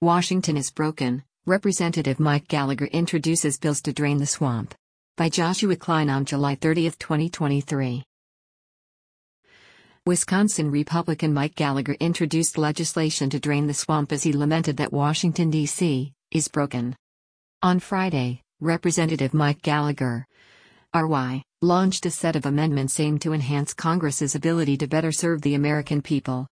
Washington is broken. Representative Mike Gallagher introduces bills to drain the swamp. By Joshua Klein on July 30, 2023. Wisconsin Republican Mike Gallagher introduced legislation to drain the swamp as he lamented that Washington, D.C., is broken. On Friday, Representative Mike Gallagher, RY, launched a set of amendments aimed to enhance Congress's ability to better serve the American people.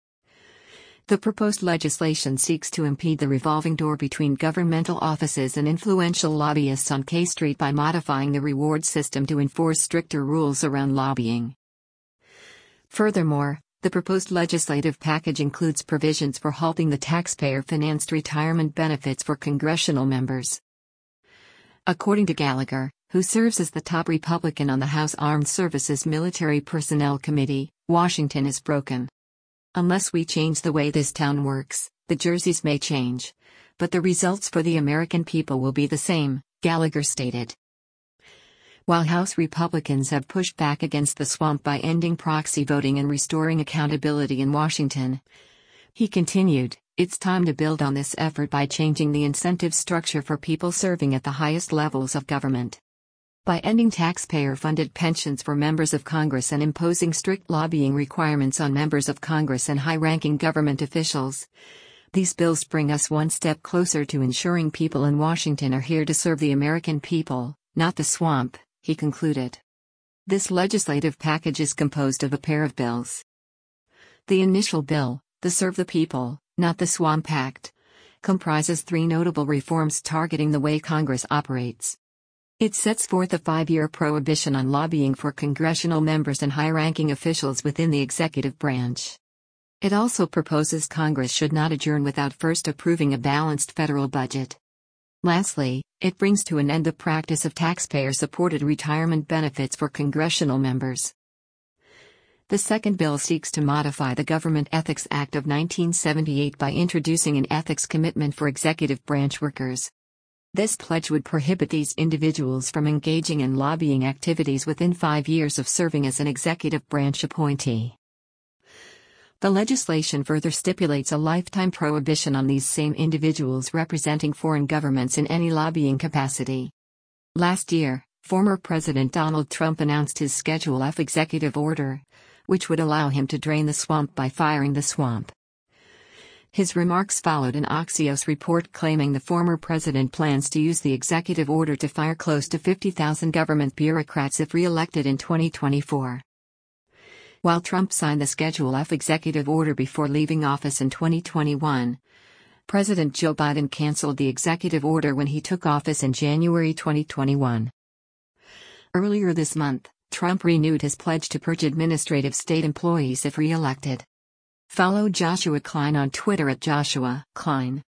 The proposed legislation seeks to impede the revolving door between governmental offices and influential lobbyists on K Street by modifying the reward system to enforce stricter rules around lobbying. Furthermore, the proposed legislative package includes provisions for halting the taxpayer-financed retirement benefits for congressional members. According to Gallagher, who serves as the top Republican on the House Armed Services Military Personnel Committee, Washington is broken. Unless we change the way this town works, the jerseys may change. But the results for the American people will be the same, Gallagher stated. While House Republicans have pushed back against the swamp by ending proxy voting and restoring accountability in Washington, he continued, it's time to build on this effort by changing the incentive structure for people serving at the highest levels of government. By ending taxpayer-funded pensions for members of Congress and imposing strict lobbying requirements on members of Congress and high-ranking government officials, these bills bring us one step closer to ensuring people in Washington are here to serve the American people, not the swamp, he concluded. This legislative package is composed of a pair of bills. The initial bill, the Serve the People, Not the Swamp Act, comprises three notable reforms targeting the way Congress operates. It sets forth a 5-year prohibition on lobbying for congressional members and high-ranking officials within the executive branch. It also proposes Congress should not adjourn without first approving a balanced federal budget. Lastly, it brings to an end the practice of taxpayer-supported retirement benefits for congressional members. The second bill seeks to modify the Government Ethics Act of 1978 by introducing an ethics commitment for executive branch workers. This pledge would prohibit these individuals from engaging in lobbying activities within 5 years of serving as an executive branch appointee. The legislation further stipulates a lifetime prohibition on these same individuals representing foreign governments in any lobbying capacity. Last year, former President Donald Trump announced his Schedule F executive order, which would allow him to drain the swamp by firing the swamp. His remarks followed an Axios report claiming the former president plans to use the executive order to fire close to 50,000 government bureaucrats if re-elected in 2024. While Trump signed the Schedule F executive order before leaving office in 2021, President Joe Biden canceled the executive order when he took office in January 2021. Earlier this month, Trump renewed his pledge to purge administrative state employees if re-elected. Follow Joshua Klein on Twitter at Joshua Klein.